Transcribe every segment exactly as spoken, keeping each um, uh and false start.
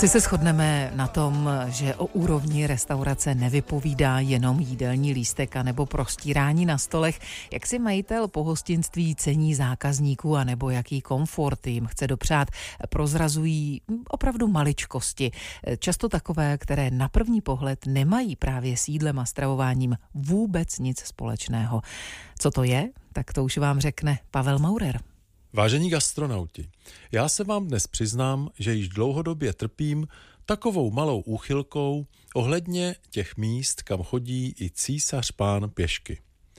Asi se shodneme na tom, že o úrovni restaurace nevypovídá jenom jídelní lístek anebo prostírání na stolech. Jak si majitel pohostinství cení zákazníků anebo jaký komfort jim chce dopřát, prozrazují opravdu maličkosti. Často takové, které na první pohled nemají právě s jídlem a stravováním vůbec nic společného. Co to je? Tak to už vám řekne Pavel Maurer. Vážení gastronauti, já se vám dnes přiznám, že již dlouhodobě trpím takovou malou úchylkou ohledně těch míst, kam chodí i císař pán pěšky.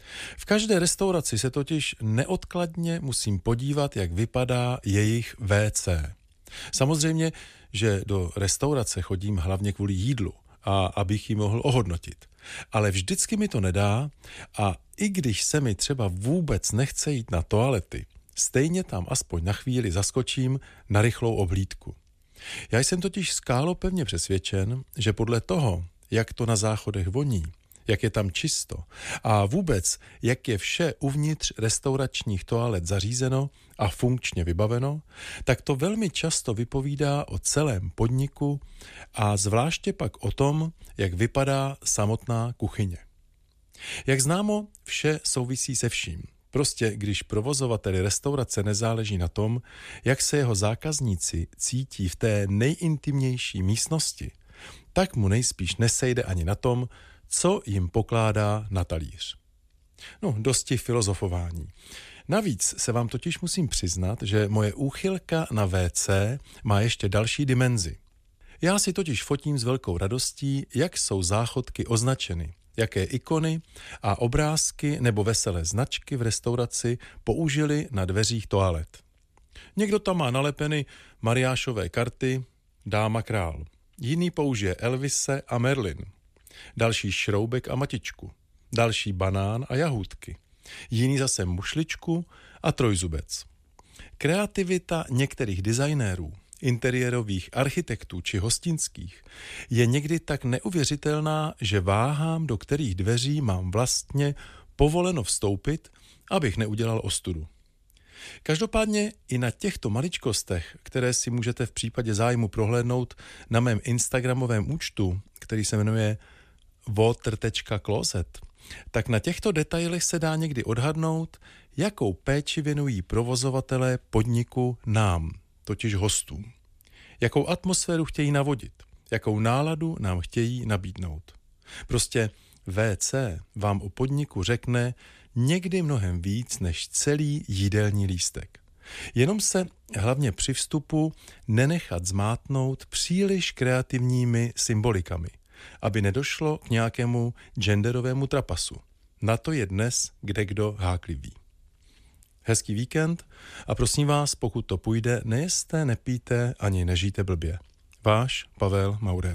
V každé restauraci se totiž neodkladně musím podívat, jak vypadá jejich vé cé. Samozřejmě, že do restaurace chodím hlavně kvůli jídlu a abych ji mohl ohodnotit. Ale vždycky mi to nedá a i když se mi třeba vůbec nechce jít na toalety, stejně tam aspoň na chvíli zaskočím na rychlou obhlídku. Já jsem totiž skálopevně přesvědčen, že podle toho, jak to na záchodech voní, jak je tam čisto a vůbec, jak je vše uvnitř restauračních toalet zařízeno a funkčně vybaveno, tak to velmi často vypovídá o celém podniku a zvláště pak o tom, jak vypadá samotná kuchyně. Jak známo, vše souvisí se vším. Prostě když provozovateli restaurace nezáleží na tom, jak se jeho zákazníci cítí v té nejintimnější místnosti, tak mu nejspíš nesejde ani na tom, co jim pokládá na talíř. No, dosti filozofování. Navíc se vám totiž musím přiznat, že moje úchylka na vé cé má ještě další dimenzi. Já si totiž fotím s velkou radostí, jak jsou záchodky označeny, jaké ikony a obrázky nebo veselé značky v restauraci použili na dveřích toalet. Někdo tam má nalepeny Mariášové karty, dáma král. Jiný použije Elvise a Merlin. Další šroubek a matičku. Další banán a jahůdky. Jiný zase mušličku a trojzubec. Kreativita některých designérů, interiérových architektů či hostinských je někdy tak neuvěřitelná, že váhám, do kterých dveří mám vlastně povoleno vstoupit, abych neudělal ostudu. Každopádně i na těchto maličkostech, které si můžete v případě zájmu prohlédnout na mém instagramovém účtu, který se jmenuje water tečka closet, tak na těchto detailech se dá někdy odhadnout, jakou péči věnují provozovatelé podniku nám, totiž hostům. Jakou atmosféru chtějí navodit, jakou náladu nám chtějí nabídnout. Prostě vé cé vám o podniku řekne někdy mnohem víc než celý jídelní lístek. Jenom se hlavně při vstupu nenechat zmátnout příliš kreativními symbolikami, aby nedošlo k nějakému genderovému trapasu. Na to je dnes kdekdo háklivý. Hezký víkend a prosím vás, pokud to půjde, nejeste, nepijte ani nežijte blbě. Váš Pavel Maurer.